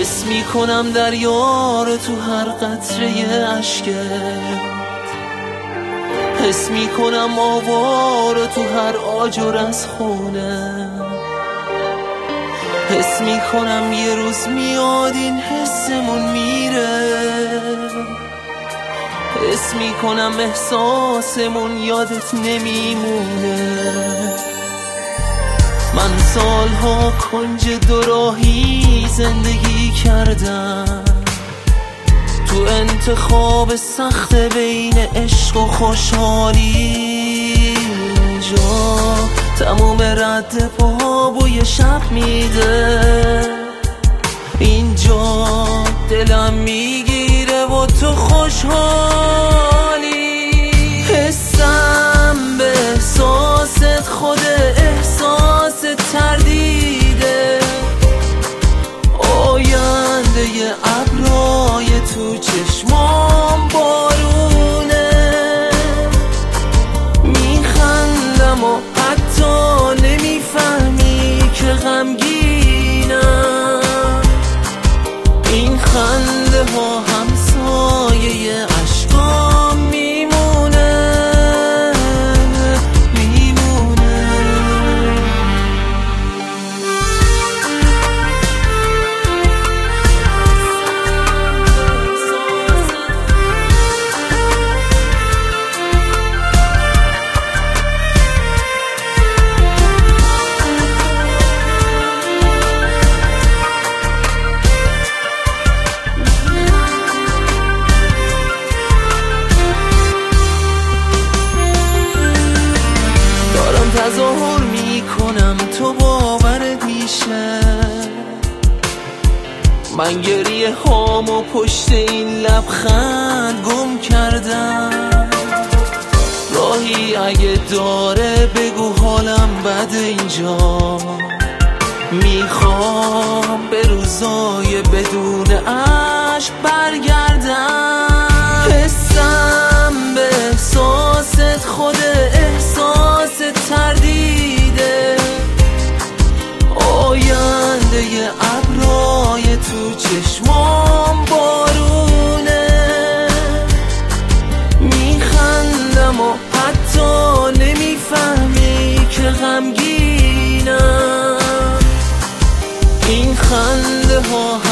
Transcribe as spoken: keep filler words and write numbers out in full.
حس میکنم دریا رو تو هر قطره اشکت، حس میکنم آوا رو تو هر آجر از خونه، حس میکنم یه روز میاد این حسمون میره، حس میکنم احساسمون یادت نمیمونه. من سالها کنج دوراهی زندگی کردم، تو انتخاب سخت بین عشق و خوشحالی، اینجا تموم رد پاها بوی شب میده، اینجا دلم میگیره و تو خوشحالی. حسم به احساست خود احساس تردیده، آینده ابرای تو چشمام بارونه، میخندم و حتی نمیفهمی که غمگینم، این خنده ها همسایه عشقام میمونه میمونه. تظاهر میکنم تو باورت میشه، من گریه هامو پشت این لبخند گم کردم، راهی اگه داره بگو حالم بده اینجا، میخوام به روزای بدون عشق برگردم. حسم به احساست خود احساس تردیده، آینده ابرای تو چشمام بارونه، میخندم و حتی نمیفهمی که غمگینم، این خنده ها